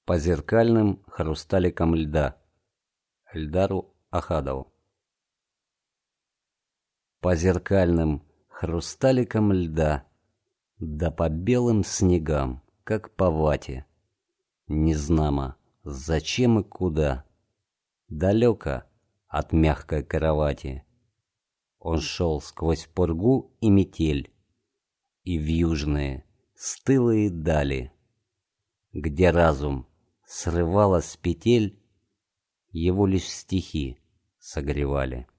По зеркальным хрусталикам льда. Эльдару Ахадову. По зеркальным хрусталикам льда, да по белым снегам, как по вате, незнамо зачем и куда, далеко от мягкой кровати, он шел сквозь пургу и метель и в южные стылые дали, где разум срывало с петель, его лишь стихи согревали.